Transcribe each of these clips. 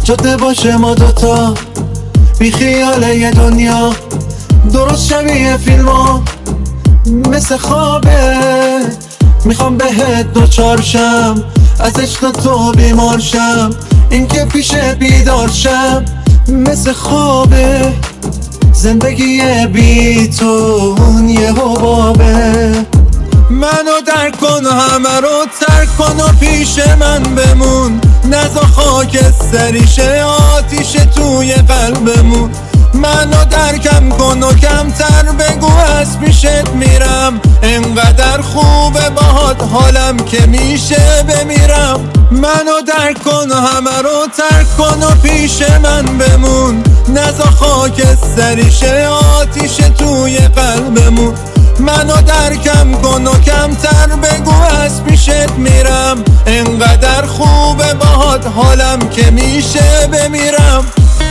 جاده باشه ما دوتا بی خیال یه دنیا، درست شبیه فیلم ها مثل خوابه. میخوام بهت دوچار شم، از عشق تو بیمار شم، این که پیش بیدار شم مثل خوابه. زندگی بی تو یه حبابه. منو درک کن و همه رو ترک کن و پیش من بمون، نزا خاک سریشه آتیش توی قلبمون. منو درکم کن و کمتر بگو از پیشت میرم، انقدر خوبه باهات حالم که میشه بمیرم. منو درک کن و همه رو ترک کن و پیش من بمون، نزا خاک سریشه آتیش توی قلبمون. منو درکم کن و کمتر بگو از پیشت میرم، انقدر خوبه باهات حالم که میشه بمیرم.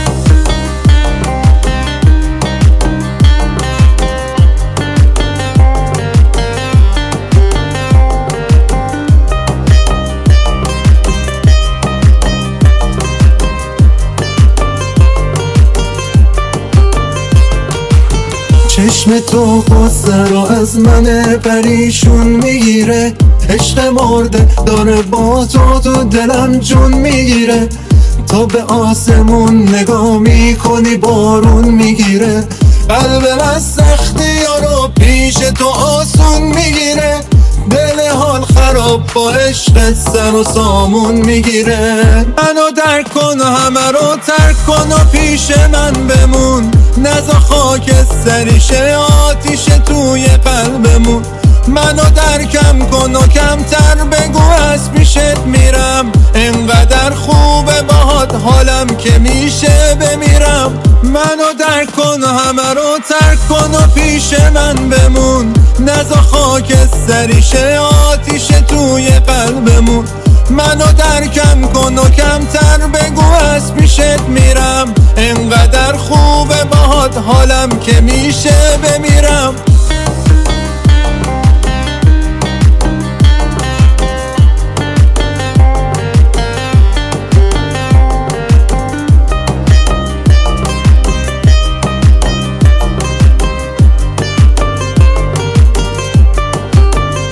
چشم تو غصه رو از من پریشون میگیره، عشق مرده داره با تو دلم جون میگیره. تا به آسمون نگاه میکنی بارون میگیره، قلب من سختی رو پیش تو آسون میگیره. دل حال خراب با عشق سر و سامون میگیره. منو درک کن و همه رو ترک کن و پیش من بمون، نزا خاک سریشه آتیش توی قلبمون. منو درکم کن و کمتر بگو از پیشت میرم، انقدر خوبه باهات حالم که میشه بمیرم. منو درک کن و همه رو ترک کن و پیش من بمون، نزا خاک سریشه آتیش توی قلبمون. منو درکم کن و کمتر بگو از پیشت میرم، انقدر خوبه باهات حالم که میشه بمیرم.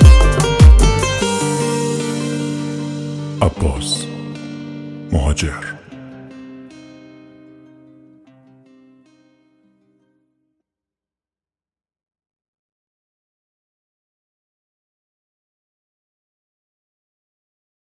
عباس مهاجر.